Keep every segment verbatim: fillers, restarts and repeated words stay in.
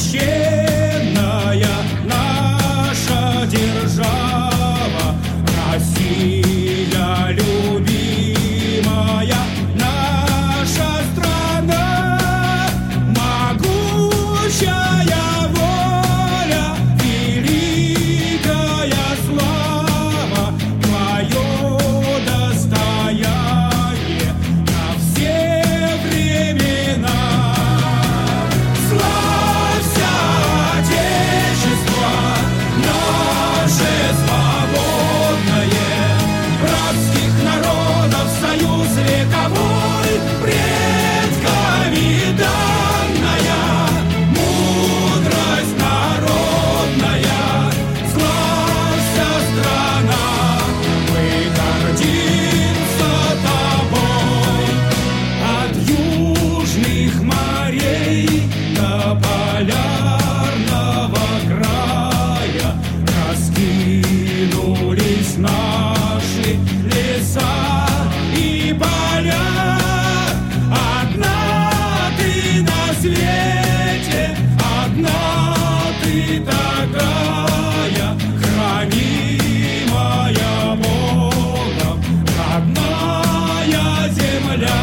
священная наша держава, Россия любимая, наша страна, могучая воля, великая слава, твое достояние на все времена. Славься, Отечество наше свободное, братских народов союз вековой, предками данная мудрость народная. Славься, страна, мы гордимся тобой. От южных морей до полярного края раскинулись наши леса и поля. Одна ты на свете, одна ты такая, хранимая Богом родная земля.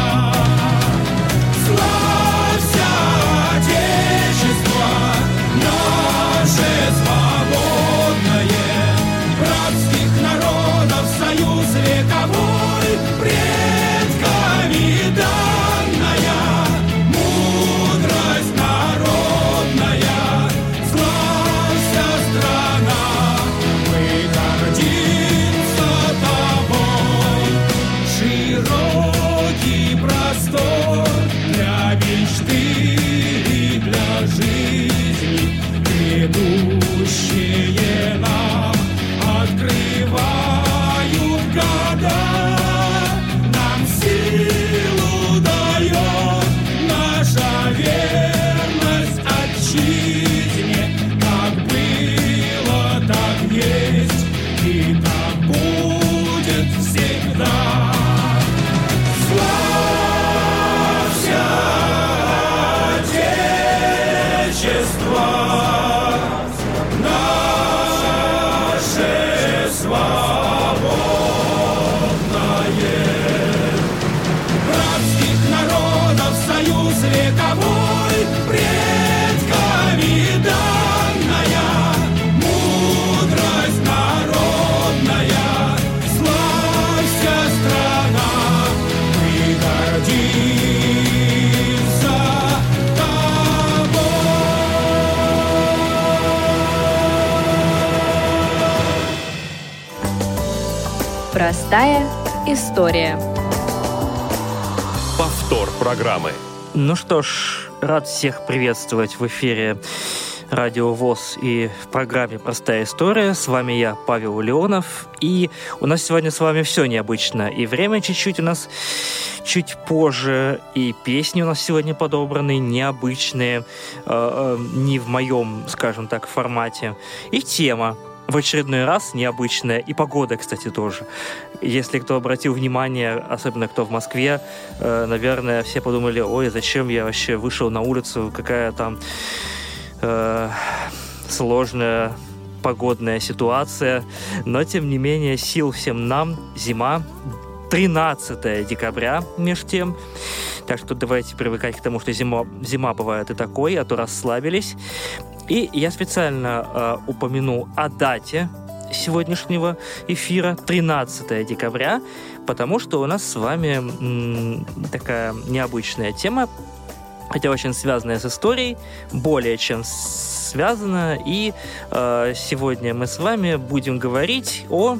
Славься, Отечество наше свободное, братских народов союз вековой, предками данная мудрость народная. Славься, страна, мы гордимся тобой. Широкий простор для мечты и для жизни, грядущие нам открывают года. Нам силу дает наша верность отчизне. Как было, так есть и так будет всегда. Славься, Отечество наше свободное, братских народов союз вековой, предками данная мудрость народная. Славься, страна, мы гордимся тобой. Простая история. Повтор программы. Ну что ж, рад всех приветствовать в эфире Радио ВОС и в программе «Простая история». С вами я, Павел Леонов. И у нас сегодня с вами все необычно. И время чуть-чуть у нас чуть позже, и песни у нас сегодня подобраны необычные, э, э, не в моем, скажем так, формате. И тема в очередной раз необычная, и погода, кстати, тоже. Если кто обратил внимание, особенно кто в Москве, э, наверное, все подумали: ой, зачем я вообще вышел на улицу, какая там э, сложная погодная ситуация. Но, тем не менее, сил всем нам, зима. тринадцатое декабря, между тем. Так что давайте привыкать к тому, что зима, зима бывает и такой, а то расслабились. И я специально э, упомяну о дате сегодняшнего эфира, тринадцатое декабря, потому что у нас с вами м, такая необычная тема, хотя очень связанная с историей, более чем связана. И э, сегодня мы с вами будем говорить о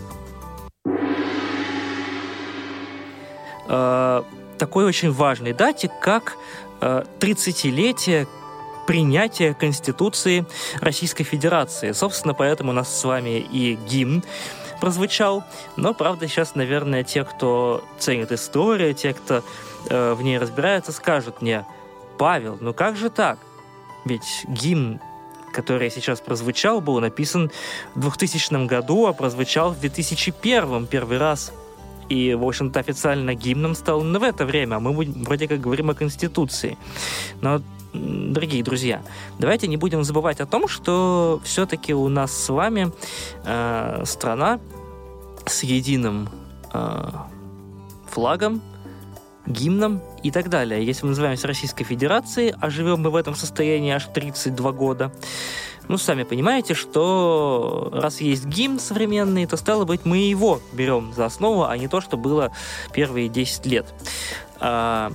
э, такой очень важной дате, как э, тридцатилетие принятия Конституции Российской Федерации. Собственно, поэтому у нас с вами и гимн прозвучал. Но, правда, сейчас, наверное, те, кто ценит историю, те, кто э, в ней разбирается, скажут мне: Павел, ну как же так? Ведь гимн, который сейчас прозвучал, был написан в двухтысячном году, а прозвучал в две тысячи первом первый раз. И, в общем-то, официально гимном стал именно в это время. А мы вроде как говорим о Конституции. Но дорогие друзья, давайте не будем забывать о том, что все-таки у нас с вами э, страна с единым э, флагом, гимном и так далее. Если мы называемся Российской Федерацией, а живем мы в этом состоянии аж тридцать два года, ну, сами понимаете, что раз есть гимн современный, то, стало быть, мы его берем за основу, а не то, что было первые десять лет. А,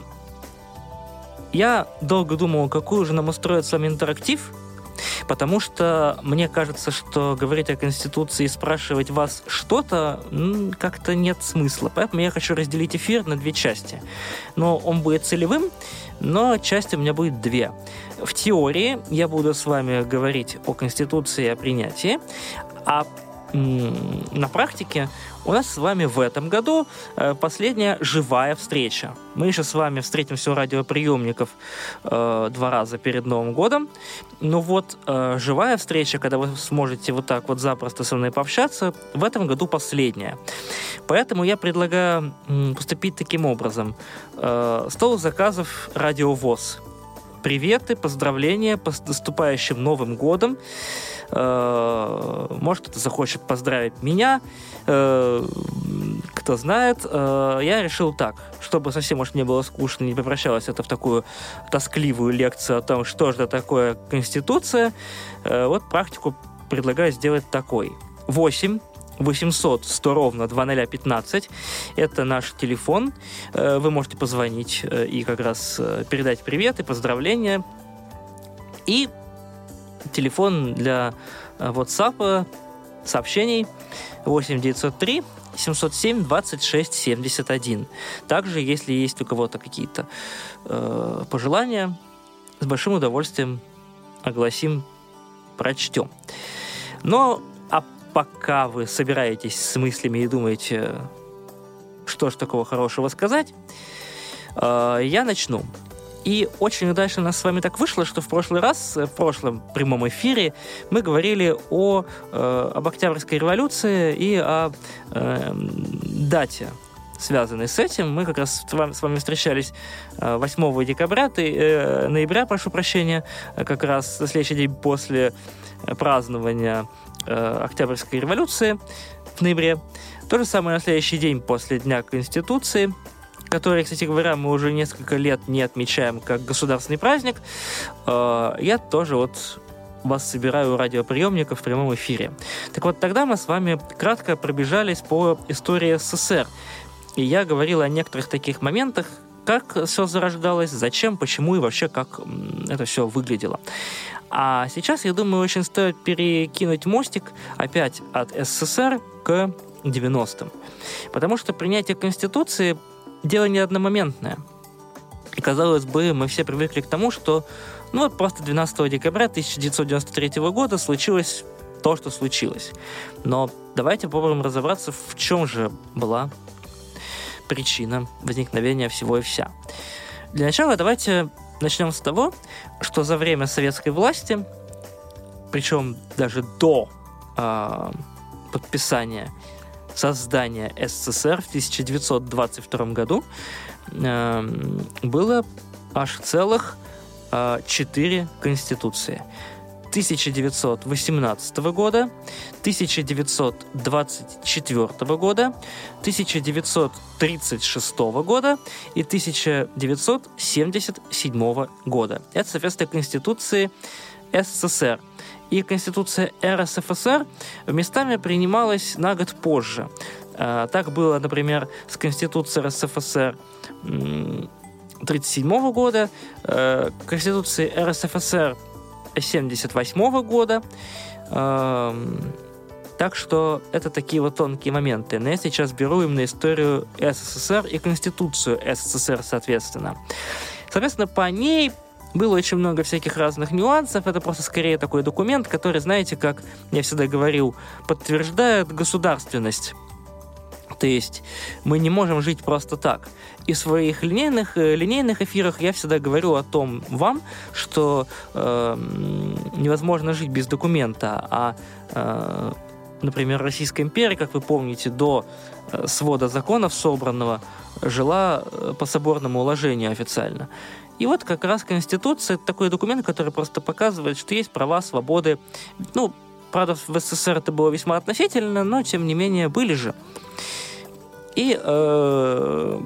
я долго думал, какую же нам устроить с вами интерактив, потому что мне кажется, что говорить о Конституции и спрашивать вас что-то м, как-то нет смысла. Поэтому я хочу разделить эфир на две части. Но он будет целевым, но части у меня будет две. В теории я буду с вами говорить о Конституции и о принятии, а м, на практике у нас с вами в этом году э, последняя живая встреча. Мы еще с вами встретимся у радиоприемников э, два раза перед Новым годом. Ну вот, э, живая встреча, когда вы сможете вот так вот запросто со мной пообщаться, в этом году последняя. Поэтому я предлагаю м, поступить таким образом. Э, стол заказов «Радио ВОС». Приветы, поздравления с наступающим Новым годом. Может, кто-то захочет поздравить меня. Кто знает. Я решил так, чтобы совсем, может, не было скучно, не превращалось это в такую тоскливую лекцию о том, что же такое Конституция. Вот практику предлагаю сделать такой. восемь восемьсот сто ровно два ноль пятнадцать. Это наш телефон. Вы можете позвонить и как раз передать привет и поздравления. И телефон для WhatsApp сообщений восемь девятьсот три семьсот семь двадцать шесть семьдесят один. Также, если есть у кого-то какие-то э, пожелания, с большим удовольствием огласим, прочтем. Но а пока вы собираетесь с мыслями и думаете, что ж такого хорошего сказать, э, я начну. И очень удачно у нас с вами так вышло, что в прошлый раз, в прошлом прямом эфире, мы говорили о, э, об Октябрьской революции и о э, дате, связанной с этим. Мы как раз с вами, с вами встречались восьмого декабря, ты, э, ноября, прошу прощения, как раз на следующий день после празднования э, Октябрьской революции в ноябре. То же самое на следующий день после Дня Конституции, который, кстати говоря, мы уже несколько лет не отмечаем как государственный праздник. Э, я тоже вот вас собираю у радиоприемников в прямом эфире. Так вот, тогда мы с вами кратко пробежались по истории СССР. И я говорил о некоторых таких моментах, как все зарождалось, зачем, почему и вообще как это все выглядело. А сейчас, я думаю, очень стоит перекинуть мостик опять от СССР к девяностым. Потому что принятие Конституции – дело не одномоментное. И, казалось бы, мы все привыкли к тому, что ну вот просто двенадцатого декабря тысяча девятьсот девяносто третьего года случилось то, что случилось. Но давайте попробуем разобраться, в чем же была причина возникновения всего и вся. Для начала давайте начнем с того, что за время советской власти, причем даже до э, подписания создания СССР в тысяча девятьсот двадцать втором году, э, было аж целых э, четыре конституции. тысяча девятьсот восемнадцатого года, тысяча девятьсот двадцать четвёртого года, тысяча девятьсот тридцать шестого года и тысяча девятьсот семьдесят седьмого года. Это, соответственно, Конституции СССР. И Конституция РСФСР местами принималась на год позже. Так было, например, с Конституцией РСФСР тридцать седьмого года, Конституцией РСФСР семьдесят восьмого года. Так что это такие вот тонкие моменты. Но я сейчас беру именно историю СССР и Конституцию СССР, соответственно. Соответственно, по ней было очень много всяких разных нюансов. Это просто скорее такой документ, который, знаете, как я всегда говорил, подтверждает государственность. То есть мы не можем жить просто так. И в своих линейных, линейных эфирах я всегда говорю о том вам, что э, невозможно жить без документа, а э, например, Российская империя, как вы помните, до свода законов собранного жила по соборному уложению официально. И вот как раз Конституция — это такой документ, который просто показывает, что есть права, свободы. Ну, правда, в СССР это было весьма относительно, но, тем не менее, были же. И э,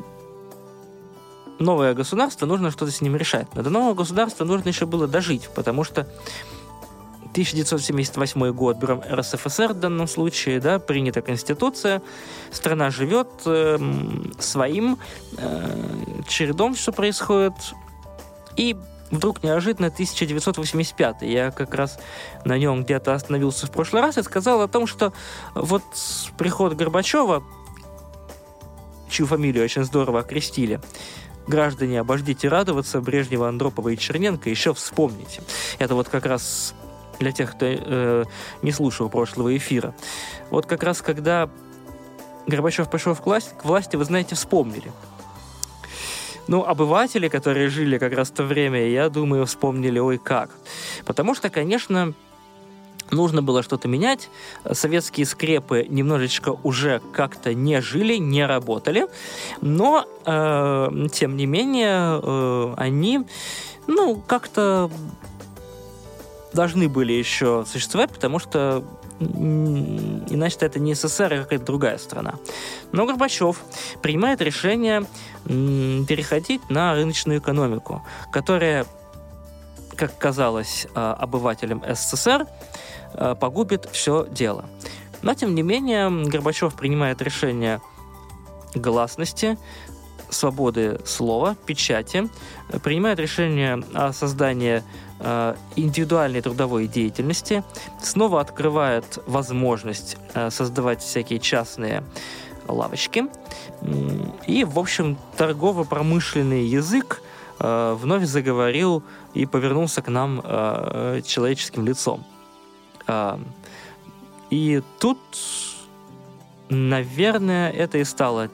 новое государство, нужно что-то с ним решать. Но до нового государства нужно еще было дожить, потому что тысяча девятьсот семьдесят восьмой год, берем РСФСР в данном случае, да, принята Конституция, страна живет э, своим э, чередом, все происходит, и вдруг неожиданно тысяча девятьсот восемьдесят пятый, я как раз на нем где-то остановился в прошлый раз и сказал о том, что вот приход Горбачева, чью фамилию очень здорово окрестили, граждане, обождите радоваться, Брежнева, Андропова и Черненко еще вспомните. Это вот как раз для тех, кто э, не слушал прошлого эфира. Вот как раз когда Горбачев пришел к власти, к власти, вы знаете, вспомнили. Ну, обыватели, которые жили как раз в то время, я думаю, вспомнили ой как. Потому что, конечно, нужно было что-то менять. Советские скрепы немножечко уже как-то не жили, не работали. Но, э, тем не менее, э, они, ну, как-то должны были еще существовать, потому что иначе это не СССР, а какая-то другая страна. Но Горбачев принимает решение переходить на рыночную экономику, которая, как казалось обывателям СССР, погубит все дело. Но, тем не менее, Горбачев принимает решение гласности, свободы слова, печати, принимает решение о создании э, индивидуальной трудовой деятельности, снова открывает возможность э, создавать всякие частные лавочки. И, в общем, торгово-промышленный язык э, вновь заговорил и повернулся к нам э, человеческим лицом. Э, и тут, наверное, это и стало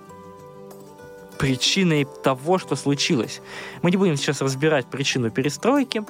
причиной того, что случилось. Мы не будем сейчас разбирать причину перестройки,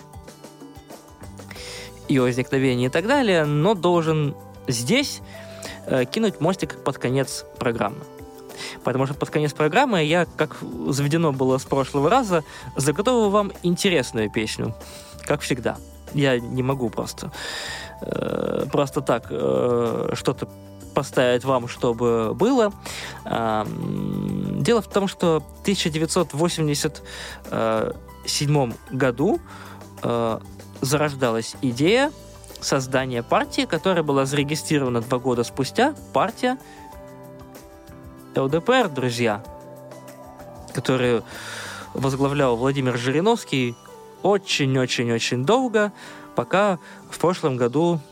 ее возникновения и так далее, но должен здесь э, кинуть мостик под конец программы. Потому что под конец программы я, как заведено было с прошлого раза, заготовил вам интересную песню, как всегда. Я не могу просто э, просто так э, что-то поставить вам, чтобы было. Дело в том, что в тысяча девятьсот восемьдесят седьмом году зарождалась идея создания партии, которая была зарегистрирована два года спустя. Партия ЛДПР, друзья, которую возглавлял Владимир Жириновский очень-очень-очень долго, пока в прошлом году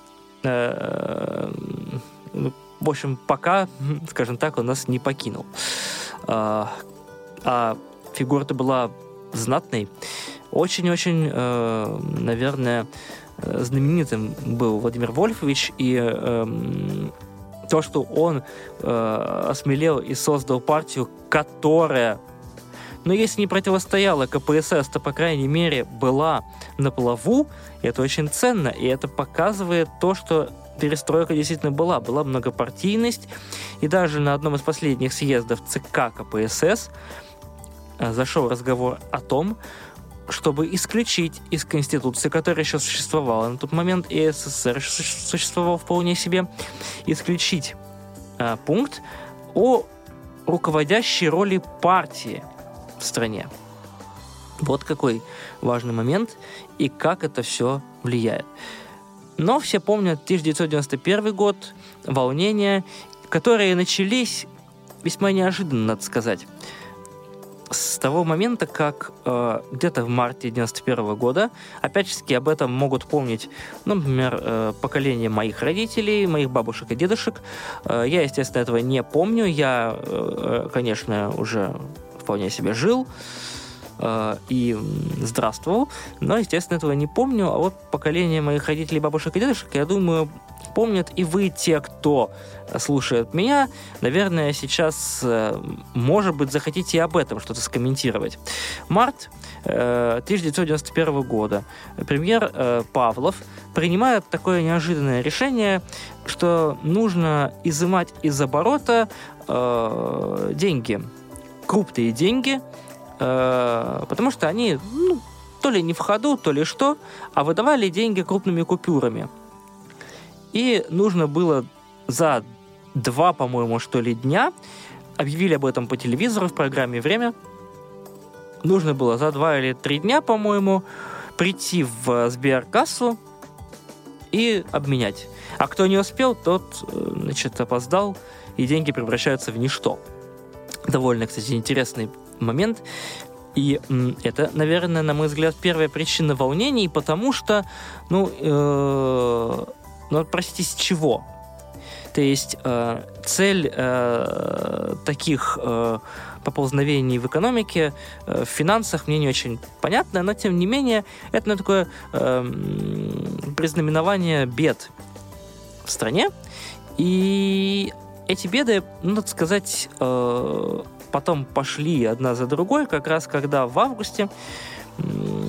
в общем, пока, скажем так, он нас не покинул. А, а фигура-то была знатной. Очень-очень, э, наверное, знаменитым был Владимир Вольфович. И э, то, что он э, осмелел и создал партию, которая, ну, если не противостояла КПСС, то, по крайней мере, была на плаву, это очень ценно. И это показывает то, что перестройка действительно была. Была многопартийность, и даже на одном из последних съездов ЦК КПСС зашел разговор о том, чтобы исключить из Конституции, которая еще существовала на тот момент, и СССР существовал вполне себе, исключить а, пункт о руководящей роли партии в стране. Вот какой важный момент, и как это все влияет. Но все помнят тысяча девятьсот девяносто первый год, волнения, которые начались весьма неожиданно, надо сказать. С того момента, как э, где-то в марте девяносто первого года, опять-таки об этом могут помнить, ну, например, э, поколение моих родителей, моих бабушек и дедушек. Э, я, естественно, этого не помню. Я, э, конечно, уже вполне себе жил. э, и здравствовал, но, естественно, этого не помню. А вот поколение моих родителей, бабушек и дедушек, я думаю, помнят и вы, те, кто слушает меня, наверное, сейчас, э, может быть, захотите и об этом что-то скомментировать. Март э, тысяча девятьсот девяносто первого года. Премьер э, Павлов принимает такое неожиданное решение, что нужно изымать из оборота э, деньги, крупные деньги, э, потому что они, ну, то ли не в ходу, то ли что, а выдавали деньги крупными купюрами. И нужно было за два, по-моему, что ли, дня, объявили об этом по телевизору в программе «Время», нужно было за два или три дня, по-моему, прийти в Сберкассу и обменять. А кто не успел, тот, значит, опоздал, и деньги превращаются в ничто. Довольно, кстати, интересный момент. И это, наверное, на мой взгляд, первая причина волнений, потому что, ну, э, ну, простите, с чего? То есть э, цель э, таких э, поползновений в экономике, э, в финансах мне не очень понятно, но, тем не менее, это ну, такое э, признаменование бед в стране. И эти беды, ну, надо сказать, э, потом пошли одна за другой, как раз когда в августе э,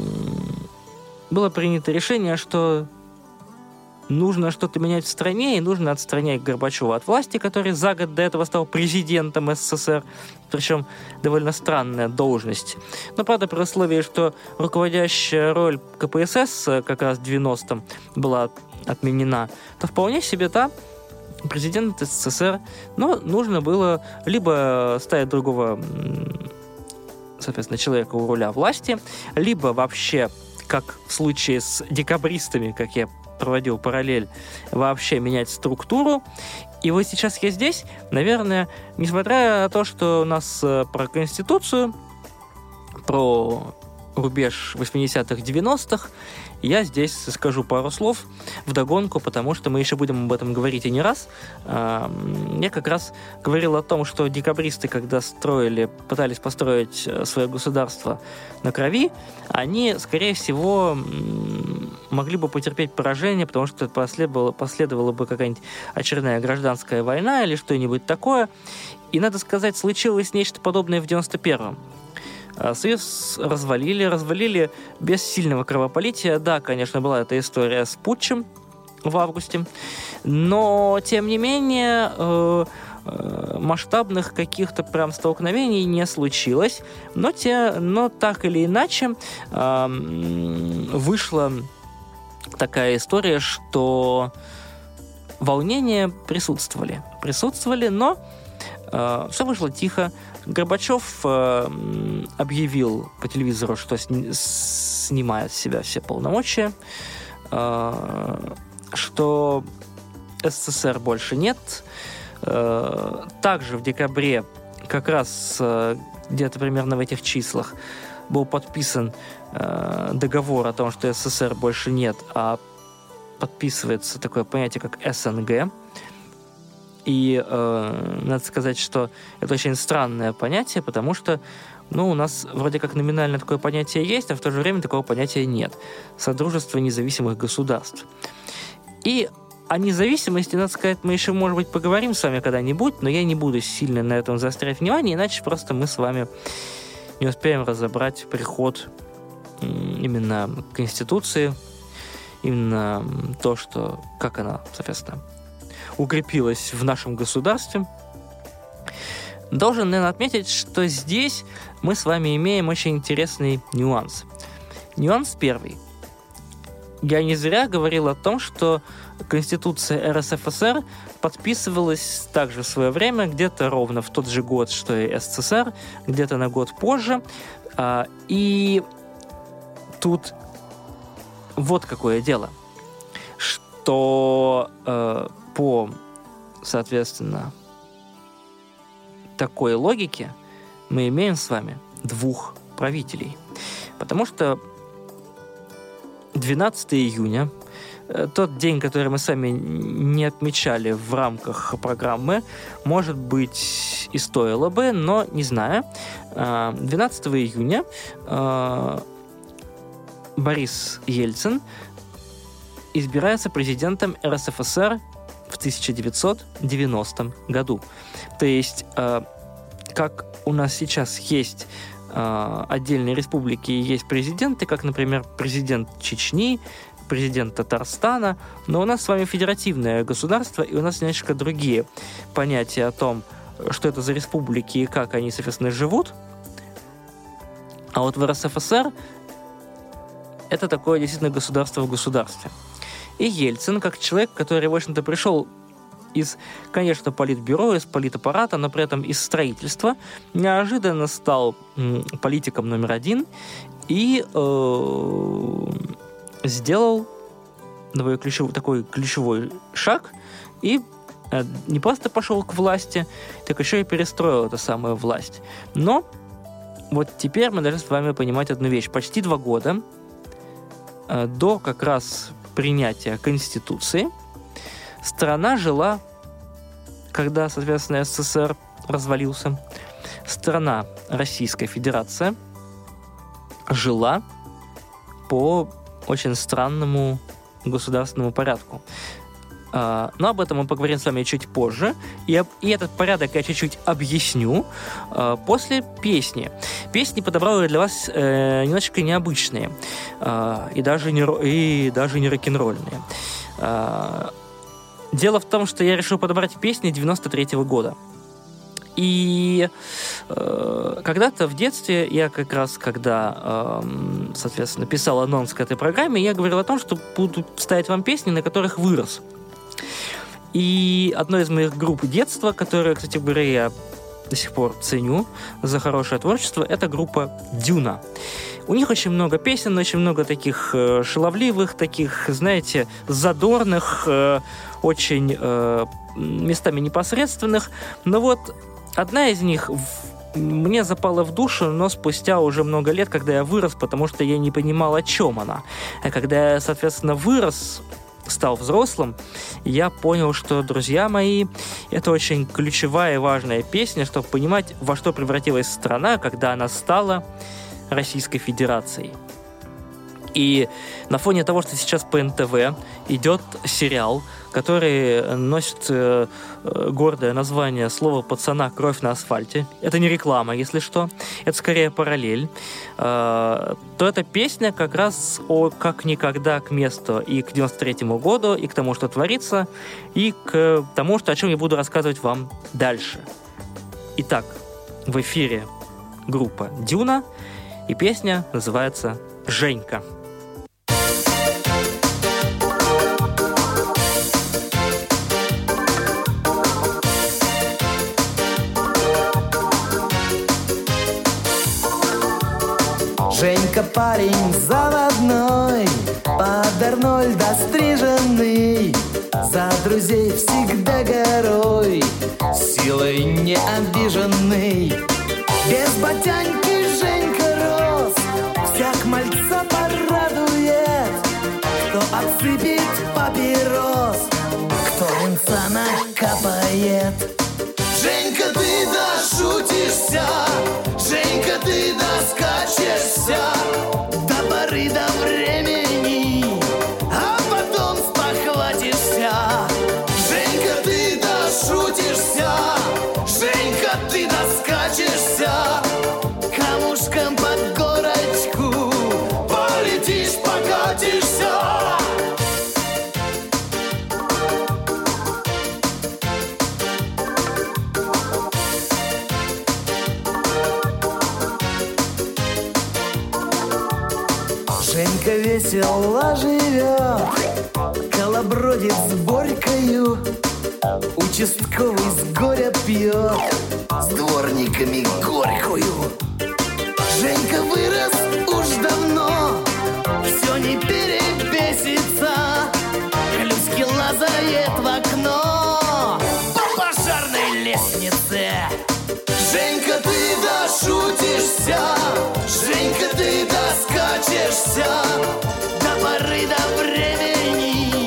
было принято решение, что нужно что-то менять в стране, и нужно отстранять Горбачева от власти, который за год до этого стал президентом СССР, причем довольно странная должность. Но, правда, при условии, что руководящая роль ка пэ эс эс как раз в девяностом была отменена, то вполне себе, да, президент СССР, но нужно было либо ставить другого, соответственно, человека у руля власти, либо вообще, как в случае с декабристами, как я проводил параллель, вообще менять структуру. И вот сейчас я здесь, наверное, несмотря на то, что у нас про Конституцию, про рубеж восьмидесятых, девяностых, я здесь скажу пару слов вдогонку, потому что мы еще будем об этом говорить и не раз. Я как раз говорил о том, что декабристы, когда строили, пытались построить свое государство на крови, они, скорее всего, могли бы потерпеть поражение, потому что последовала, последовала бы какая-нибудь очередная гражданская война или что-нибудь такое. И, надо сказать, случилось нечто подобное в девяносто первом. Союз развалили, развалили без сильного кровопролития. Да, конечно, была эта история с путчем в августе, но, тем не менее, э, э, масштабных каких-то прям столкновений не случилось. Но, те, но так или иначе э, вышла такая история, что волнения присутствовали. Присутствовали, но э, все вышло тихо. Горбачев э, объявил по телевизору, что сни- снимает с себя все полномочия, э, что СССР больше нет. Э, также в декабре, как раз э, где-то примерно в этих числах, был подписан э, договор о том, что СССР больше нет, а подписывается такое понятие, как эс эн гэ. И э, надо сказать, что это очень странное понятие, потому что, ну, у нас вроде как номинально такое понятие есть, а в то же время такого понятия нет. Содружество независимых государств. И о независимости, надо сказать, мы еще, может быть, поговорим с вами когда-нибудь, но я не буду сильно на этом заострять внимание, иначе просто мы с вами не успеем разобрать приход именно Конституции, именно то, что, как она, соответственно, укрепилась в нашем государстве. Должен, наверное, отметить, что здесь мы с вами имеем очень интересный нюанс. Нюанс первый. Я не зря говорил о том, что Конституция эр эс эф эс эр подписывалась также в свое время, где-то ровно в тот же год, что и эс эс эс эр, где-то на год позже. И тут вот какое дело, что по, соответственно, такой логике мы имеем с вами двух правителей. Потому что двенадцатого июня тот день, который мы сами не отмечали в рамках программы, может быть, и стоило бы, но не знаю. двенадцатого июня Борис Ельцин избирается президентом эр эс эф эс эр в тысяча девятьсот девяностом году. То есть, как у нас сейчас есть отдельные республики и есть президенты, как, например, президент Чечни, президент Татарстана, но у нас с вами федеративное государство, и у нас немножко другие понятия о том, что это за республики и как они, соответственно, живут. А вот в эр эс эф эс эр это такое действительно государство в государстве. И Ельцин, как человек, который, в общем-то, пришел из, конечно, политбюро, из политаппарата, но при этом из строительства, неожиданно стал м, политиком номер один и э, сделал такой ключевой, такой ключевой шаг и э, не просто пошел к власти, так еще и перестроил эту самую власть. Но вот теперь мы должны с вами понимать одну вещь. Почти два года э, до как раз принятия Конституции страна жила, когда, соответственно, эс эс эс эр развалился, страна Российская Федерация жила по очень странному государственному порядку. Но об этом мы поговорим с вами чуть позже. И, и этот порядок я чуть-чуть объясню после песни. Песни подобрал я для вас э, немножечко необычные. Э, и, даже не, и даже не рок-н-ролльные. Э, дело в том, что я решил подобрать песни девяносто третьего года. И э, когда-то в детстве, я как раз, когда, э, соответственно, писал анонс к этой программе, я говорил о том, что буду ставить вам песни, на которых вырос. И одной из моих групп детства, которую, кстати говоря, я до сих пор ценю за хорошее творчество, это группа Дюна. У них очень много песен, очень много таких э, шаловливых, таких, знаете, задорных, э, очень э, местами непосредственных. Но вот одна из них в... мне запала в душу, но спустя уже много лет, когда я вырос, потому что я не понимал, о чем она. А когда я, соответственно, вырос, стал взрослым, я понял, что, друзья мои, это очень ключевая и важная песня, чтобы понимать, во что превратилась страна, когда она стала Российской Федерацией. И на фоне того, что сейчас по эн тэ вэ идет сериал, который носит э, гордое название «Слово пацана. Кровь на асфальте». Это не реклама, если что. Это скорее параллель. Э, то эта песня как раз о как никогда к месту и к девяносто третьему году, и к тому, что творится, и к тому, что, о чем я буду рассказывать вам дальше. Итак, в эфире группа «Дюна», и песня называется «Женька». Женька парень заводной, под Арнольда стриженный, за друзей всегда горой, силой не обиженный. Без ботянки Женька рос, всяк мальца порадует, кто отсыпет папирос, кто венца накапает. Женька, ты дошутишься, Женька, ты доскачешься до поры до времени, а потом спохватишься. Женька, ты дошутишься, Женька, ты доскачешься, камушком под горочку полетишь, покатишься. Женька весело живет, колобродит с Борькою, участковый с горя пьет, с дворниками горькую. Женька вырос уж давно, все не перебесится, клюшки лазает в окно по пожарной лестнице. Женька, ты дошутишься, Женька, ты доскачешься до поры до времени,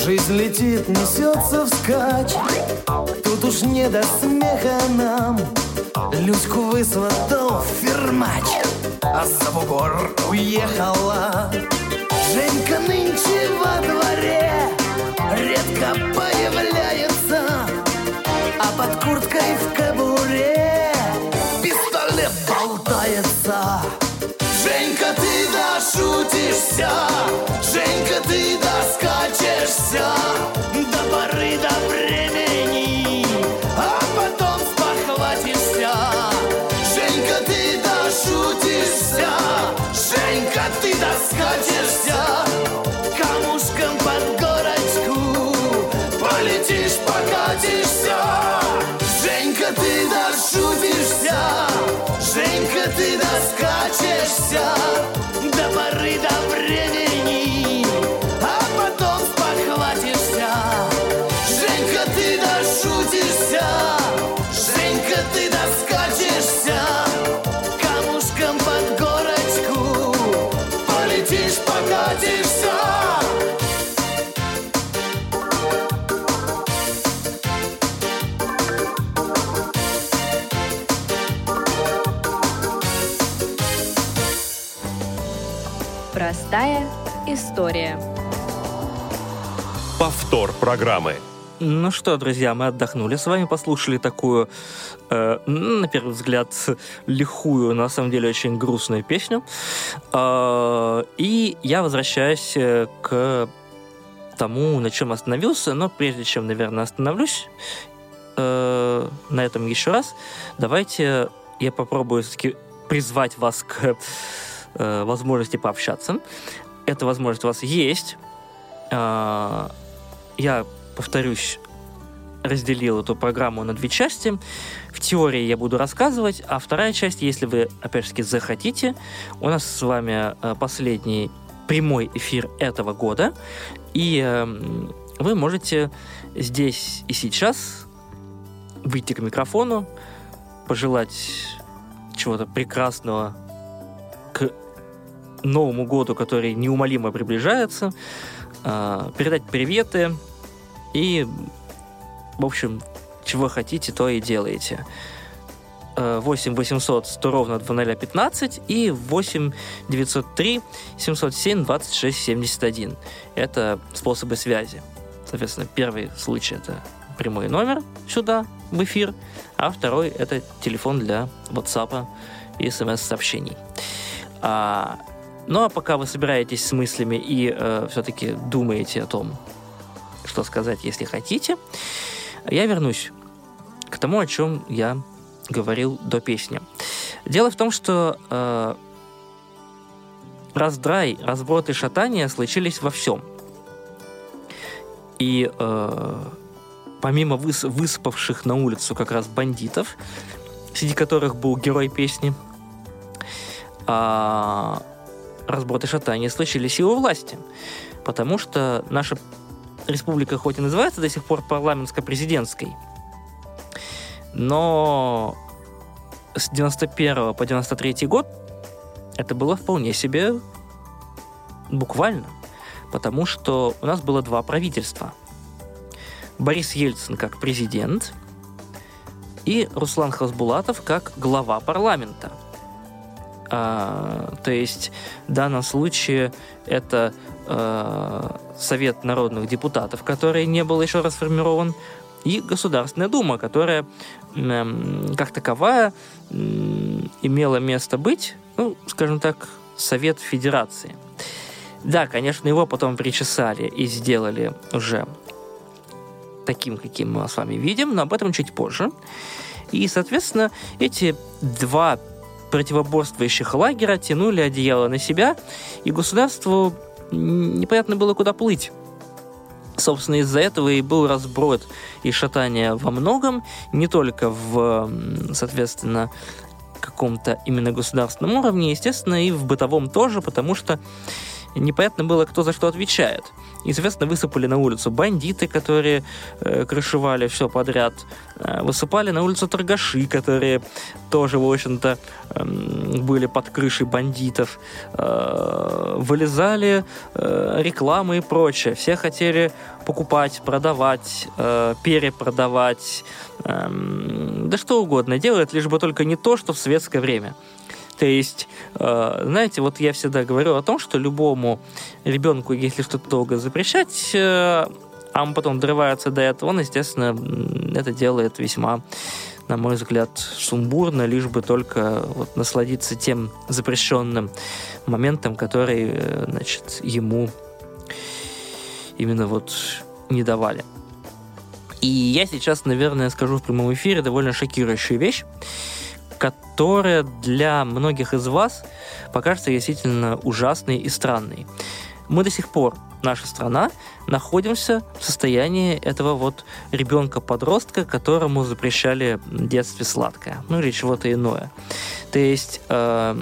Жизнь летит, несется вскачь. Тут уж не до смеха нам. Люську высватал фермач, а за бугор уехала. Женька нынче во дворе редко появляется, а под курткой в кобуре пистолет болтается. Женька, ты дошутишься, Женька, ты доскачешься до поры до времени, а потом спохватишься. Женька, ты дошутишься, Женька, ты доскачешься, камушком под горочку полетишь, покатишься. Женька, ты дошутишься, Женька, ты доскачешься до поры до времени, а потом спохватишься. Женька, ты дошутишься, Женька, ты доскачешься, камушком под горочку полетишь, покатишься. Простая история. Повтор программы. Ну что, друзья, мы отдохнули с вами, послушали такую, э, на первый взгляд, лихую, но на самом деле очень грустную песню. Э, и я возвращаюсь к тому, на чем остановился, но прежде чем, наверное, остановлюсь э, на этом еще раз, давайте я попробую все-таки призвать вас к э, возможности пообщаться. Эта возможность у вас есть. Э, я повторюсь, разделил эту программу на две части. В теории я буду рассказывать, а вторая часть, если вы, опять же таки, захотите, у нас с вами последний прямой эфир этого года, и вы можете здесь и сейчас выйти к микрофону, пожелать чего-то прекрасного к Новому году, который неумолимо приближается, передать приветы, и, в общем, чего хотите, то и делаете. восемь восемьсот сто ровно два ноль пятнадцать и восемь девятьсот три семьсот семь двадцать шесть семьдесят один. Это способы связи. Соответственно, первый случай — это прямой номер сюда, в эфир, а второй — это телефон для WhatsApp и смс-сообщений. А, ну, а пока вы собираетесь с мыслями и э, все-таки думаете о том, что сказать, если хотите, я вернусь к тому, о чем я говорил до песни. Дело в том, что э, раздрай, разброд и шатания случились во всем. И э, помимо выс- высыпавших на улицу как раз бандитов, среди которых был герой песни, э, разброд и шатания случились и у власти. Потому что наша республика хоть и называется до сих пор парламентско-президентской, но с девяносто первого по девяносто третий год это было вполне себе буквально, потому что у нас было два правительства. Борис Ельцин как президент и Руслан Хасбулатов как глава парламента. А, то есть в данном случае это а, Совет народных депутатов, который не был еще расформирован, и Государственная Дума, которая м, как таковая м, имела место быть, ну, скажем так, Совет Федерации. Да, конечно, его потом причесали и сделали уже таким, каким мы с вами видим, но об этом чуть позже. И, соответственно, эти два противоборствующих лагеря тянули одеяло на себя, и государству непонятно было, куда плыть. Собственно, из-за этого и был разброд и шатание во многом, не только в, соответственно, каком-то именно государственном уровне, естественно, и в бытовом тоже, потому что непонятно было, кто за что отвечает. И, соответственно, высыпали на улицу бандиты, которые э, крышевали все подряд. Э, высыпали на улицу торгаши, которые тоже, в общем-то, э, были под крышей бандитов. Э, вылезали э, рекламы и прочее. Все хотели покупать, продавать, э, перепродавать. Э, да что угодно делают, лишь бы только не то, что в советское время. То есть, э, знаете, вот я всегда говорю о том, что любому ребенку, если что-то долго запрещать, э, а он потом дорывается до этого, он, естественно, это делает весьма, на мой взгляд, сумбурно, лишь бы только вот насладиться тем запрещенным моментом, который, э, значит, ему именно вот не давали. И я сейчас, наверное, скажу в прямом эфире довольно шокирующую вещь, которая для многих из вас покажется действительно ужасной и странной. Мы до сих пор, наша страна, находимся в состоянии этого вот ребенка-подростка, которому запрещали в детстве сладкое, ну или чего-то иное. То есть э,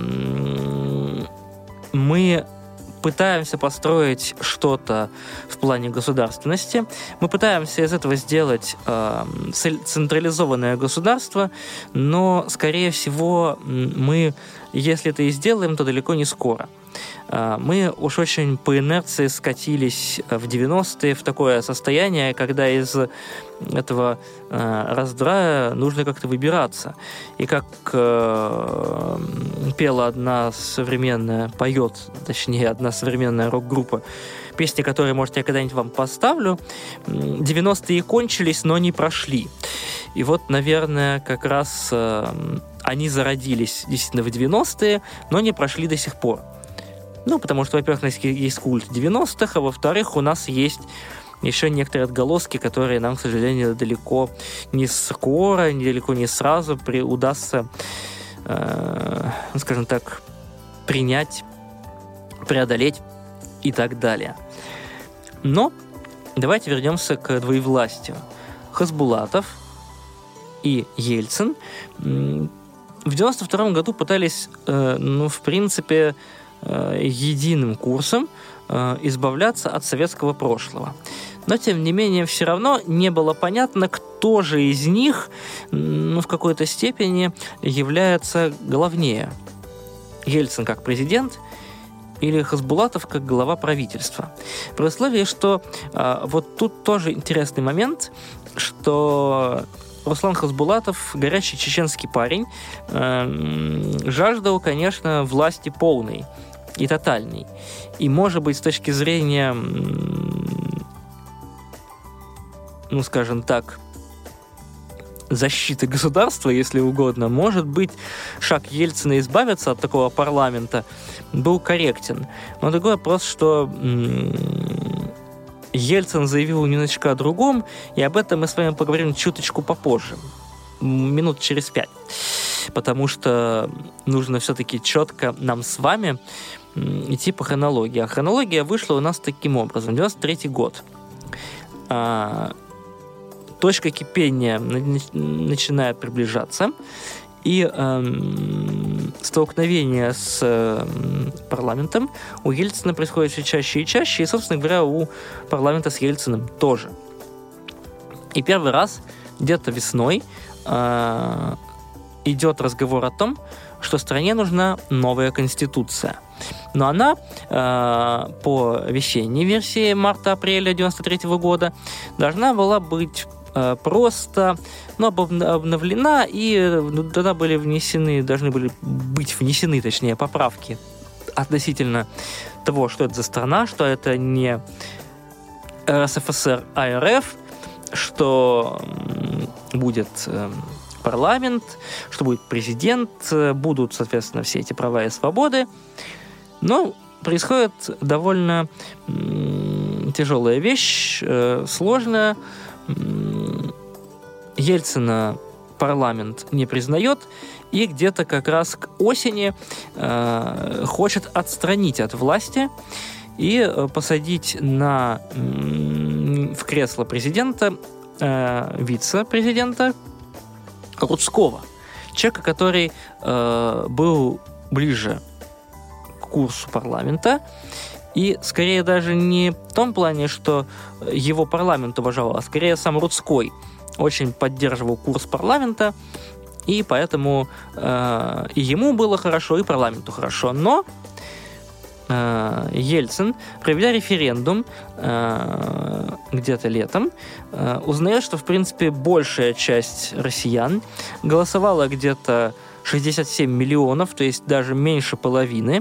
мы пытаемся построить что-то в плане государственности. Мы пытаемся из этого сделать э, централизованное государство, но, скорее всего, мы, если это и сделаем, то далеко не скоро. Э, мы уж очень по инерции скатились в девяностые в такое состояние, когда из этого э, раздрая нужно как-то выбираться. И как э, пела одна современная, поет, точнее, одна современная рок-группа, песни, которые, может, я когда-нибудь вам поставлю, девяностые кончились, но не прошли. И вот, наверное, как раз э, они зародились действительно в девяностые, но не прошли до сих пор. Ну, потому что, во-первых, у нас есть культ девяностых, а во-вторых, у нас есть еще некоторые отголоски, которые нам, к сожалению, далеко не скоро, далеко не сразу при, удастся, э, скажем так, принять, преодолеть и так далее. Но давайте вернемся к двоевластию. Хасбулатов и Ельцин в девяносто втором году пытались, э, ну, в принципе, э, единым курсом э, избавляться от советского прошлого. Но, тем не менее, все равно не было понятно, кто же из них, ну, в какой-то степени является главнее. Ельцин как президент или Хасбулатов как глава правительства. При условии, что э, вот тут тоже интересный момент, что Руслан Хасбулатов, горячий чеченский парень, э, жаждал, конечно, власти полной и тотальной. И, может быть, с точки зрения, ну, скажем так, защиты государства, если угодно, может быть, шаг Ельцина избавиться от такого парламента был корректен. Но другой вопрос, что м- Ельцин заявил немножечко о другом, и об этом мы с вами поговорим чуточку попозже, минут через пять, потому что нужно все-таки четко нам с вами идти по хронологии. А хронология вышла у нас таким образом. девяносто третий год. А, точка кипения начинает приближаться, и э, столкновение с э, парламентом у Ельцина происходит все чаще и чаще, и, собственно говоря, у парламента с Ельциным тоже. И первый раз где-то весной э, идет разговор о том, что стране нужна новая конституция. Но она э, по весенней версии марта-апреля девяносто третьего года должна была быть э, просто, ну, обновлена, и туда были внесены, должны были быть внесены, точнее, поправки относительно того, что это за страна, что это не эр эс эф эс эр, а эр эф, что будет э, парламент, что будет президент, будут, соответственно, все эти права и свободы. Но происходит довольно м- тяжелая вещь, э, сложная. М- Ельцина парламент не признает, и где-то как раз к осени э, хочет отстранить от власти и э, посадить на, м- в кресло президента э, вице-президента Рудского, человека, который э, был ближе к курсу парламента И скорее даже не в том плане, что его парламент уважал, а скорее сам Рудской очень поддерживал курс парламента, и поэтому э, и ему было хорошо, и парламенту хорошо. Но э, Ельцин, проведя референдум э, где-то летом, э, узнает, что, в принципе, большая часть россиян голосовала где-то шестьдесят семь миллионов, то есть даже меньше половины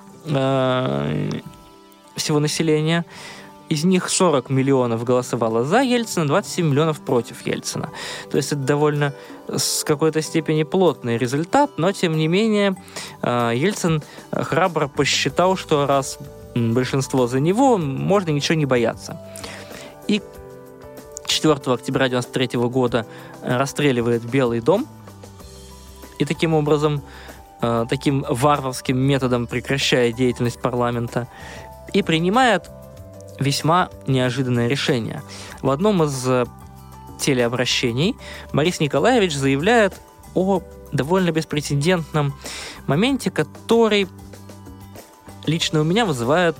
э, всего населения. Из них сорок миллионов голосовало за Ельцина, двадцать семь миллионов против Ельцина. То есть это довольно с какой-то степени плотный результат, но тем не менее Ельцин храбро посчитал, что раз большинство за него, можно ничего не бояться. И четвёртого октября девяносто третьего года расстреливает Белый дом, и таким образом, таким варварским методом прекращая деятельность парламента, и принимает весьма неожиданное решение. В одном из телеобращений Борис Николаевич заявляет о довольно беспрецедентном моменте, который лично у меня вызывает,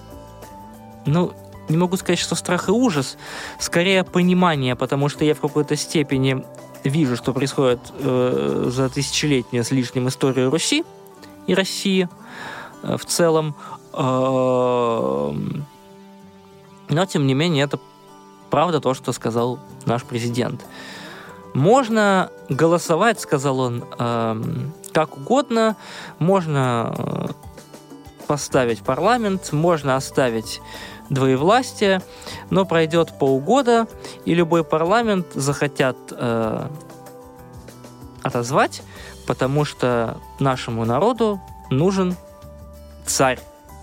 ну, не могу сказать, что страх и ужас, скорее понимание, потому что я в какой-то степени вижу, что происходит э, за тысячелетнюю с лишним историю Руси и России э, в целом. Э, но, тем не менее, это правда то, что сказал наш президент. Можно голосовать, сказал он, э, как угодно, можно э, поставить парламент, можно оставить двоевластие, но пройдет полгода, и любой парламент захотят э, отозвать, потому что нашему народу нужен царь.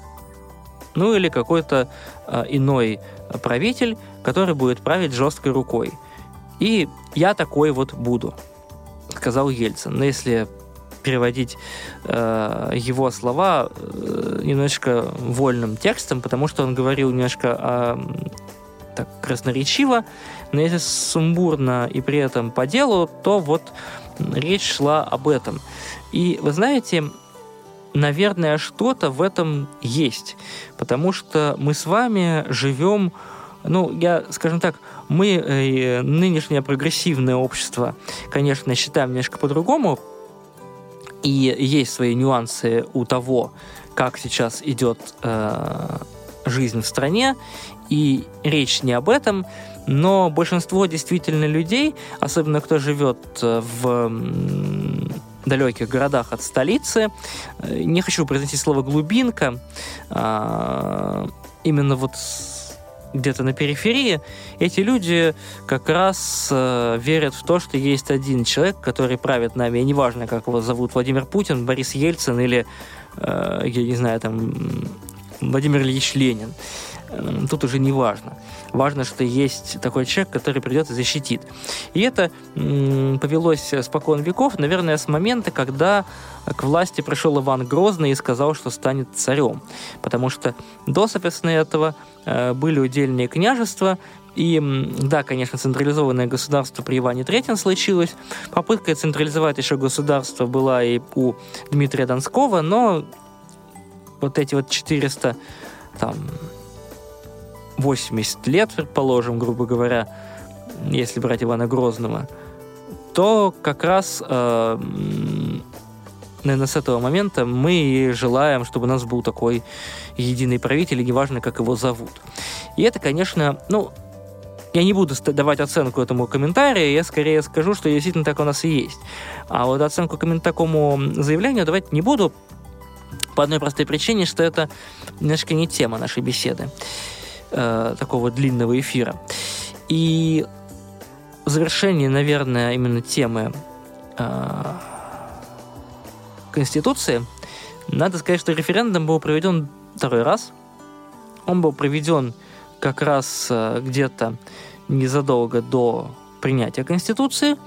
Ну или какой-то э, иной правитель, который будет править жесткой рукой. И я такой вот буду, сказал Ельцин. Но если переводить э, его слова э, немножечко вольным текстом, потому что он говорил немножко э, так красноречиво, но если сумбурно и при этом по делу, то вот речь шла об этом. И вы знаете, наверное, что-то в этом есть, потому что мы с вами живем, ну, я, скажем так, мы э, нынешнее прогрессивное общество, конечно, считаем немножко по-другому, и есть свои нюансы у того, как сейчас идет э, жизнь в стране, и речь не об этом, но большинство действительно людей, особенно кто живет в м, далеких городах от столицы, не хочу произносить слово «глубинка», а, именно вот где-то на периферии, эти люди как раз э, верят в то, что есть один человек, который правит нами, и неважно, как его зовут, Владимир Путин, Борис Ельцин или, э, я не знаю, там, Владимир Ильич Ленин. Э, тут уже не важно. Важно, что есть такой человек, который придет и защитит. И это м, повелось спокон веков, наверное, с момента, когда к власти пришел Иван Грозный и сказал, что станет царем. Потому что до, соответственно, этого э, были удельные княжества, и, да, конечно, централизованное государство при Иване Третьем случилось. Попытка централизовать еще государство была и у Дмитрия Донского, но вот эти вот четыреста, там, восемьдесят лет, предположим, грубо говоря, если брать Ивана Грозного, то как раз, э, наверное, с этого момента мы и желаем, чтобы у нас был такой единый правитель, и неважно, как его зовут. И это, конечно, ну, я не буду давать оценку этому комментарию, я скорее скажу, что действительно так у нас и есть. А вот оценку такому заявлению давать не буду, по одной простой причине, что это немножко не тема нашей беседы, э, такого длинного эфира. И в завершении, наверное, именно темы э, Конституции, надо сказать, что референдум был проведен второй раз. Он был проведен как раз э, где-то незадолго до принятия Конституции.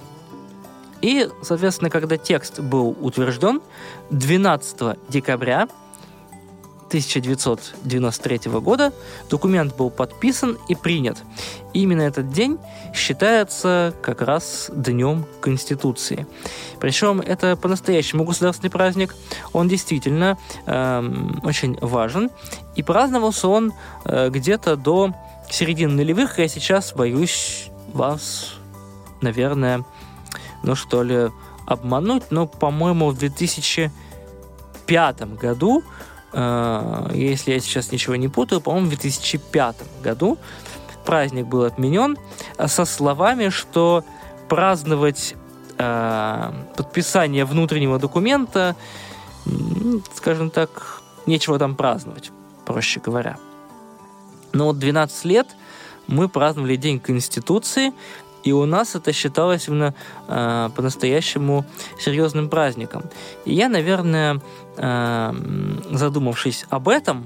И, соответственно, когда текст был утвержден, двенадцатого декабря тысяча девятьсот девяносто третьего года документ был подписан и принят. Именно этот день считается как раз Днем Конституции. Причем это по-настоящему государственный праздник. Он действительно э, очень важен. И праздновался он э, где-то до середины нулевых. Я сейчас боюсь вас, наверное, ну что ли, обмануть. Но, по-моему, в две тысячи пятом году, э, если я сейчас ничего не путаю, по-моему, в две тысячи пятом году праздник был отменен со словами, что праздновать э, подписание внутреннего документа, скажем так, нечего там праздновать, проще говоря. Но вот двенадцать лет мы праздновали День Конституции, и у нас это считалось именно э, по-настоящему серьезным праздником. И я, наверное, э, задумавшись об этом,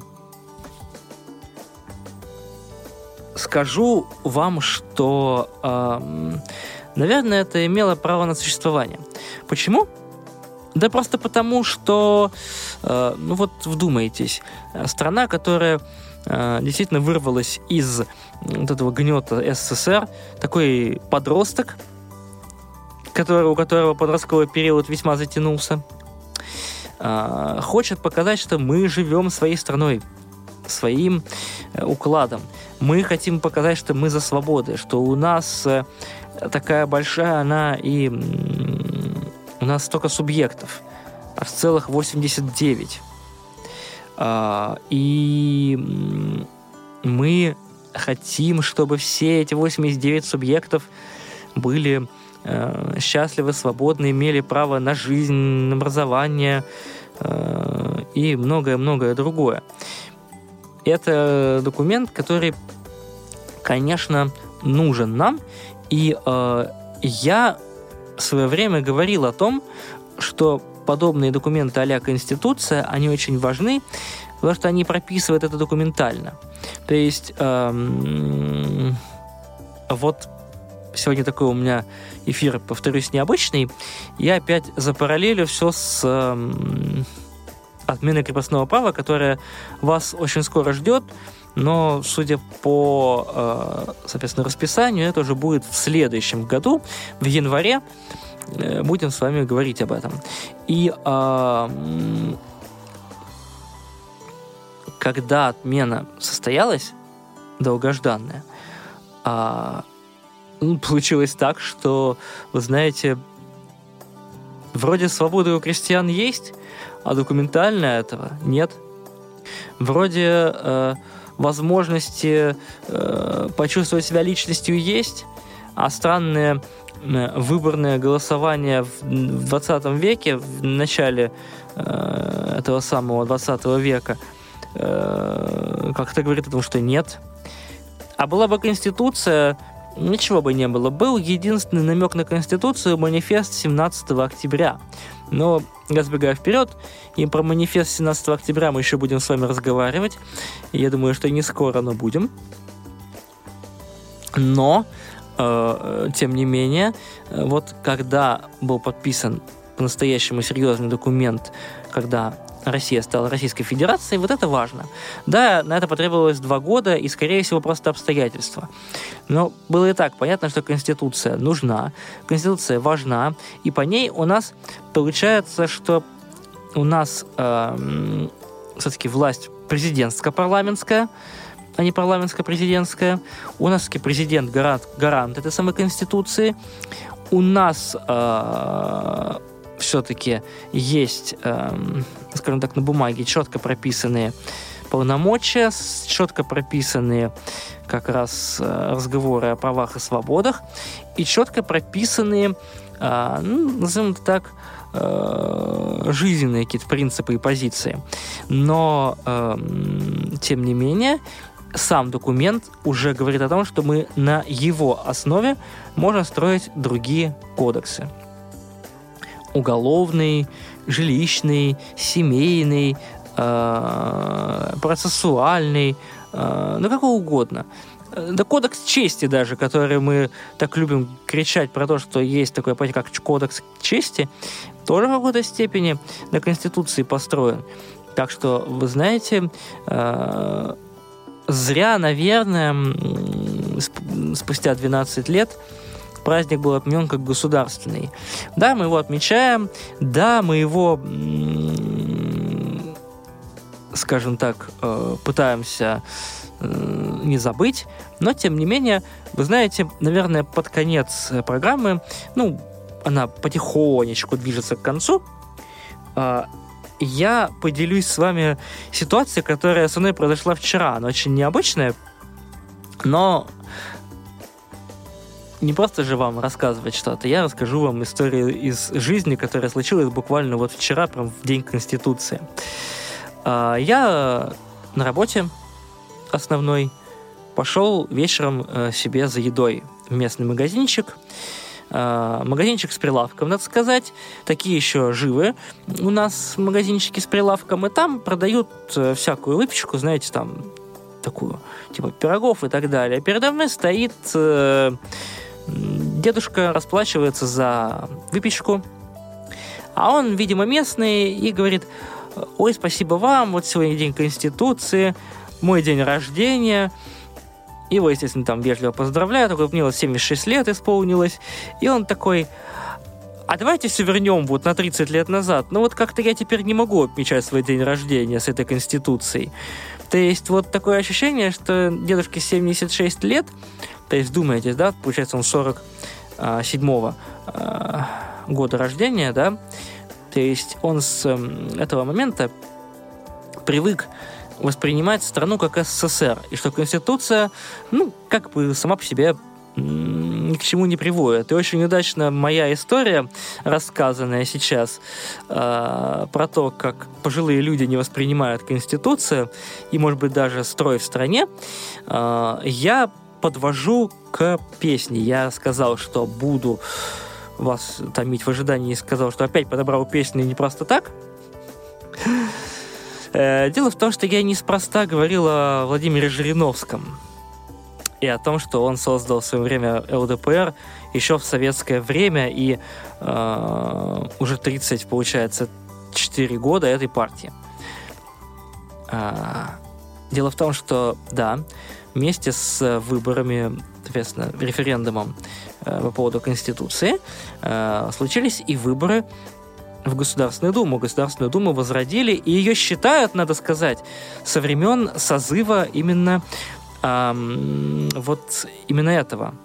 скажу вам, что, э, наверное, это имело право на существование. Почему? Да просто потому, что, э, ну вот вдумайтесь, страна, которая э, действительно вырвалась из вот этого гнета СССР, такой подросток, который, у которого подростковый период весьма затянулся, э, хочет показать, что мы живем своей страной, своим э, укладом. Мы хотим показать, что мы за свободу, что у нас э, такая большая она, и м- у нас столько субъектов, аж целых восемьдесят девять. А, и м- мы хотим, чтобы все эти восемьдесят девять субъектов были э, счастливы, свободны, имели право на жизнь, на образование э, и многое-многое другое. Это документ, который, конечно, нужен нам. И э, я в свое время говорил о том, что подобные документы а-ля Конституция, они очень важны, потому что они прописывают это документально. То есть э, вот сегодня такой у меня эфир, повторюсь, необычный. Я опять запараллелю все с э, отменой крепостного права, которое вас очень скоро ждет, но, судя по, э, соответственно, расписанию, это уже будет в следующем году, в январе, э, будем с вами говорить об этом. И э, когда отмена состоялась, долгожданная, э, ну, получилось так, что, вы знаете, вроде свободы у крестьян есть, а документально этого нет. Вроде э, возможности э, почувствовать себя личностью есть, а странное э, выборное голосование в двадцатом веке, в начале э, этого самого двадцатого века, э, как-то говорит о том, что нет. А была бы Конституция, ничего бы не было. Был единственный намек на Конституцию — манифест семнадцатого октября. Но, я сбегаю вперед, и про манифест семнадцатого октября мы еще будем с вами разговаривать. Я думаю, что не скоро, но будем. Но, э, тем не менее, вот когда был подписан по-настоящему серьезный документ, когда Россия стала Российской Федерацией, вот это важно. Да, на это потребовалось два года и, скорее всего, просто обстоятельства. Но было и так понятно, что Конституция нужна, Конституция важна, и по ней у нас получается, что у нас э, все-таки власть президентско-парламентская, а не парламентско-президентская. У нас все-таки президент гарант, гарант этой самой Конституции. У нас э, все-таки есть, э, скажем так, на бумаге четко прописанные полномочия, четко прописанные как раз разговоры о правах и свободах, и четко прописанные, э, ну, назовем это так, э, жизненные какие-то принципы и позиции. Но, э, тем не менее, сам документ уже говорит о том, что мы на его основе можем строить другие кодексы. Уголовный, жилищный, семейный, э, процессуальный, э, ну какой угодно. Да кодекс чести даже, который мы так любим кричать про то, что есть такое понятие, как кодекс чести, тоже в какой-то степени на Конституции построен. Так что, вы знаете, зря, наверное, спустя двенадцать лет праздник был отменен как государственный. Да, мы его отмечаем, да, мы его, скажем так, пытаемся не забыть, но, тем не менее, вы знаете, наверное, под конец программы, ну, она потихонечку движется к концу, я поделюсь с вами ситуацией, которая со мной произошла вчера. Она очень необычная, но не просто же вам рассказывать что-то, я расскажу вам историю из жизни, которая случилась буквально вот вчера, прям в День Конституции. Я на работе основной пошел вечером себе за едой в местный магазинчик. Магазинчик с прилавком, надо сказать. Такие еще живы у нас магазинчики с прилавком. И там продают всякую выпечку, знаете, там такую, типа пирогов и так далее. Передо мной стоит э, дедушка, расплачивается за выпечку. А он, видимо, местный и говорит: ой, спасибо вам, вот сегодня День Конституции, мой день рождения. Его, естественно, там вежливо поздравляют, такой, мне вот семьдесят шесть лет исполнилось. И он такой: а давайте все вернем вот на тридцать лет назад. Ну вот как-то я теперь не могу отмечать свой день рождения с этой Конституцией. То есть вот такое ощущение, что дедушке семьдесят шесть лет, то есть думаете, да, получается он сорок седьмого года рождения, да, то есть он с этого момента привык воспринимать страну как СССР, и что Конституция, ну, как бы сама по себе ни к чему не приводит. И очень удачно моя история, рассказанная сейчас, э, про то, как пожилые люди не воспринимают Конституцию и, может быть, даже строй в стране, э, я подвожу к песне. Я сказал, что буду вас томить в ожидании, и сказал, что опять подобрал песню не просто так. Дело в том, что я неспроста говорил о Владимире Жириновском и о том, что он создал в свое время ЛДПР еще в советское время и э, уже тридцать, получается, четыре года этой партии. Э, дело в том, что, да, вместе с выборами, соответственно, референдумом э, по поводу Конституции э, случились и выборы в Государственную Думу. Государственную Думу возродили, и ее считают, надо сказать, со времен созыва именно эм, вот именно этого.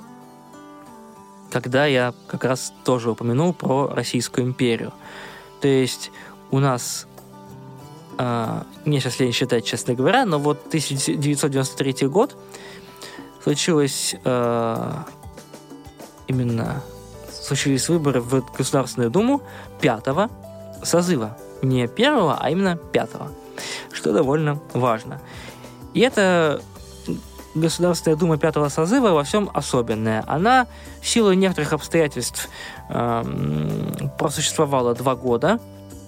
Когда я как раз тоже упомянул про Российскую империю. То есть у нас, э, мне сейчас лень считать, честно говоря, но вот тысяча девятьсот девяносто третий год случилось э, именно... случились выборы в Государственную Думу пятого созыва. Не первого, а именно пятого. Что довольно важно. И эта Государственная Дума пятого созыва во всем особенная. Она в силу некоторых обстоятельств э, просуществовала два года.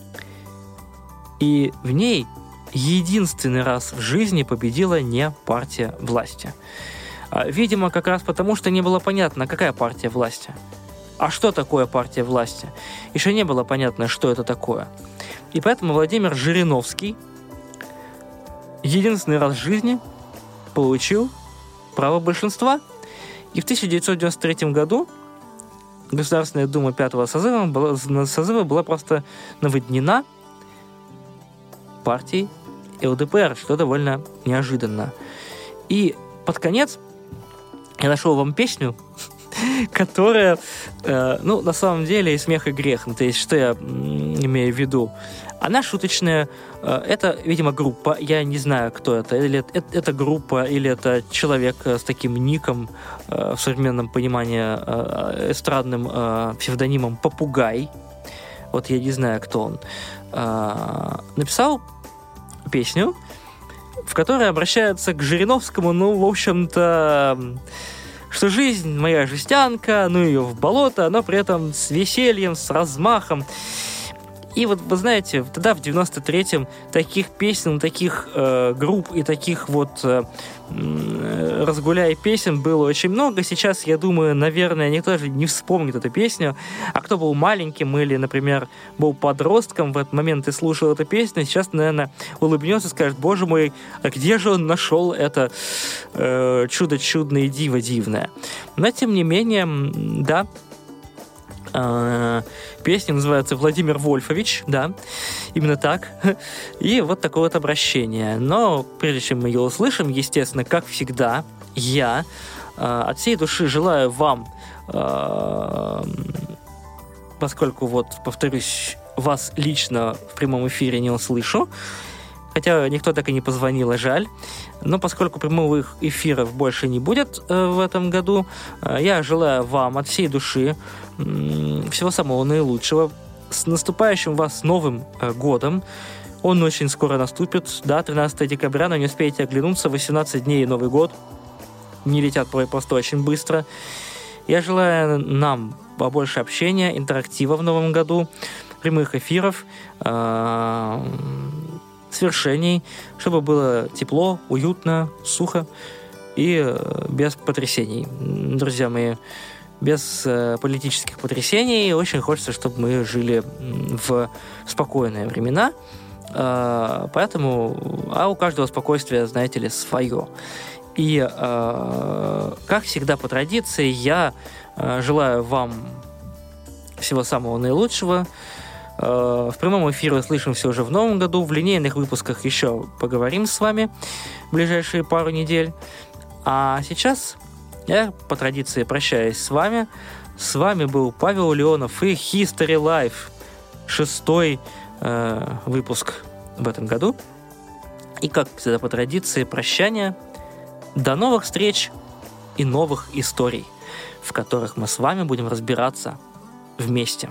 И в ней единственный раз в жизни победила не партия власти. Видимо, как раз потому, что не было понятно, какая партия власти. А что такое партия власти? Еще не было понятно, что это такое. И поэтому Владимир Жириновский единственный раз в жизни получил право большинства. И в тысяча девятьсот девяносто третьем году Государственная Дума пятого созыва была, созыва была просто наводнена партией ЛДПР, что довольно неожиданно. И под конец я нашел вам песню, которая, э, ну, на самом деле, и смех, и грех. То есть, что я имею в виду? Она шуточная. Э, это, видимо, группа. Я не знаю, кто это. Или это, это группа, или это человек с таким ником, э, в современном понимании, э, эстрадным э, псевдонимом «Попугай». Вот я не знаю, кто он. Э, написал песню, в которой обращается к Жириновскому, ну, в общем-то... что жизнь моя жестянка, ну ее в болото, но при этом с весельем, с размахом. И вот, вы знаете, тогда в девяносто третьем таких песен, таких э, групп и таких вот э, «Разгуляй» песен было очень много. Сейчас, я думаю, наверное, никто же не вспомнит эту песню. А кто был маленьким или, например, был подростком в этот момент и слушал эту песню, сейчас, наверное, улыбнется и скажет: боже мой, а где же он нашел это э, чудо чудное и диво дивное? Но, тем не менее, да, песня называется «Владимир Вольфович», да, именно так. И вот такое вот обращение. Но прежде чем мы ее услышим, естественно, как всегда, я от всей души желаю вам, поскольку, вот, повторюсь, вас лично в прямом эфире не услышу, хотя никто так и не позвонил, а жаль. Но поскольку прямых эфиров больше не будет э, в этом году, э, я желаю вам от всей души э, всего самого наилучшего. С наступающим вас Новым э, годом. Он очень скоро наступит. Да, тринадцатого декабря, но не успеете оглянуться. восемнадцать дней и Новый год. Не летят просто очень быстро. Я желаю нам побольше общения, интерактива в Новом году, прямых эфиров, э, свершений, чтобы было тепло, уютно, сухо и без потрясений. Друзья мои, без э, политических потрясений. Очень хочется, чтобы мы жили в спокойные времена. Э, поэтому, а у каждого спокойствие, знаете ли, свое. И, э, как всегда по традиции, я э, желаю вам всего самого наилучшего. В прямом эфире услышимся уже в новом году. В линейных выпусках еще поговорим с вами в ближайшие пару недель. А сейчас я по традиции прощаюсь с вами. С вами был Павел Леонов и History Life. Шестой э, выпуск в этом году. И, как всегда по традиции, прощание. До новых встреч и новых историй, в которых мы с вами будем разбираться вместе.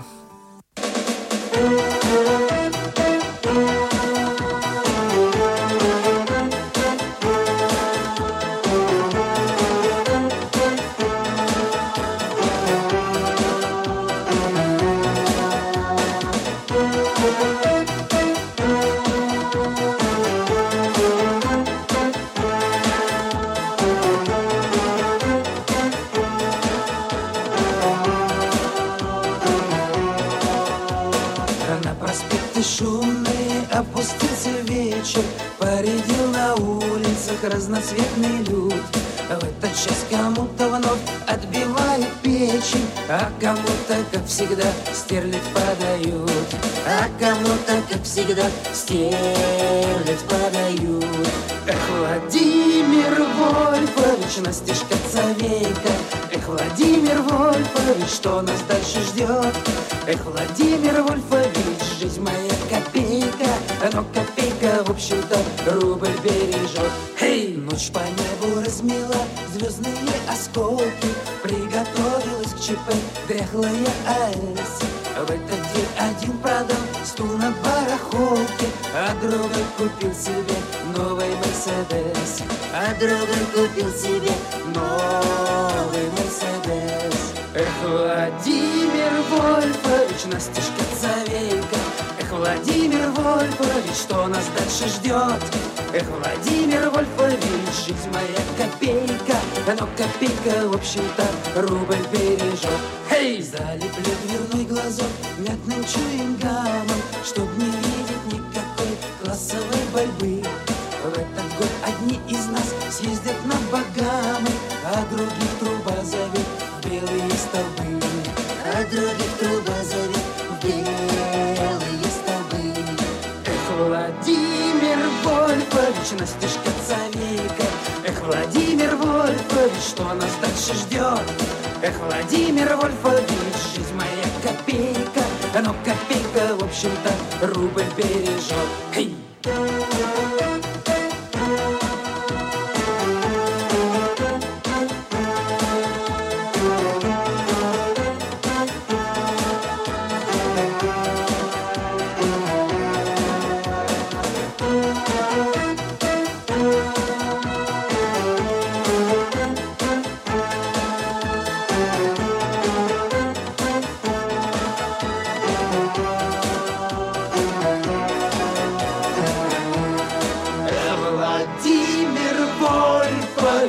Разноцветный люд. В этот час кому-то вновь отбивает печень, а кому-то, как всегда, стерлядь подают. А кому-то, как всегда, стерлядь подают. Эх, Владимир Вольфович, настежь коцовейка. Эх, Владимир Вольфович, что нас дальше ждет? Эх, Владимир Вольфович, жизнь моя копейка, но копейка, в общем-то, рубль бережет. Эй, ночь по небу размела звездные осколки, приготовилась к ЧП дряхлая Алис. В этот день один продал стул на барахолке, а другой купил себе новый Мерседес. А другой купил себе новый Мерседес. Эх, Владимир Вольфович, настежь коцовейка. Эх, Владимир Вольфович, что нас дальше ждет? Эх, Владимир Вольфович, жизнь моя копейка, но копейка, в общем-то, рубль бережет. Эй, залеплю дверной глазок мятным чуингамом, чтоб не видеть никакой классовой борьбы. В этот год одни из нас съездят на Багамы, а других труба зовет в белые столбы. А других труба зовет в белые столбы. Эх, Владимир Вольфович, настежь коцовейка. Эх, Владимир Вольфович, что нас дальше ждет? Эх, Владимир Вольфович, жизнь моя копейка, но копейка, в общем-то, рубль бережет. Hey!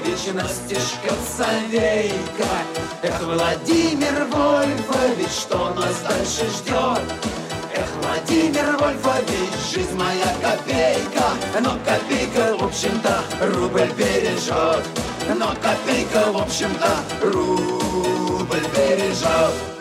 Вольфович, Настюшка Совейка. Эх, Владимир Вольфович, что нас дальше ждет? Эх, Владимир Вольфович, жизнь моя копейка. Но копейка, в общем-то, рубль бережет. Но копейка, в общем-то, рубль бережет.